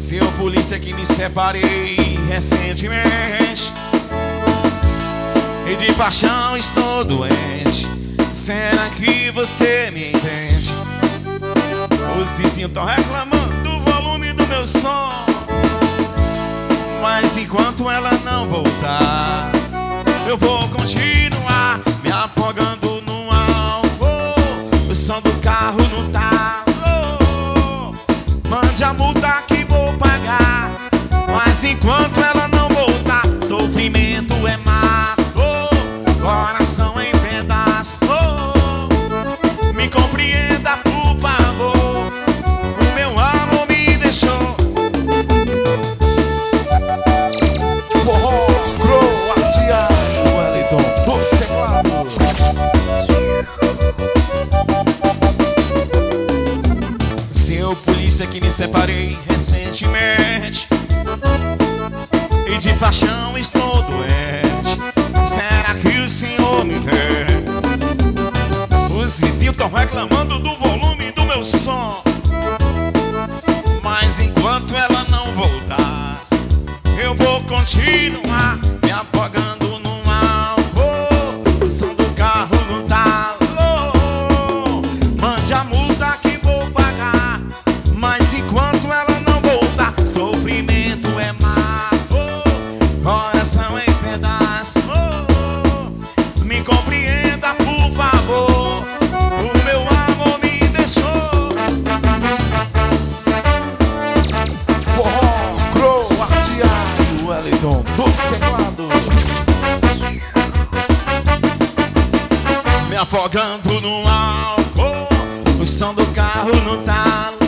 Seu polícia que me separei recentemente e de paixão estou doente. Será que você me entende? Os vizinhos tão reclamando do volume do meu som, mas enquanto ela não voltar, eu vou continuar me afogando no álcool. O som do carro no talo, mande a multa que vou pagar. Mas enquanto ela não voltar, sofrimento é mato, coração em pedaço. Me compreenda, por favor, o meu amor me deixou. Forró, Croatia, Wellington dos teclados. Seu polícia que me separei recentemente e de paixão estou doente. Será que o senhor me entende? Os vizinhos tão reclamando do volume do meu som, mas enquanto ela não voltar, eu vou continuar me afogando no álcool. O som do carro no talo, mande a multa que vou pagar. Mas enquanto ela não voltar, sofrimento é mato, coração em pedaço. Me compreenda, por favor, o meu amor me deixou. Forró, Croatia, Wellington dos teclados. Me afogando no álcool, o som do carro no talo,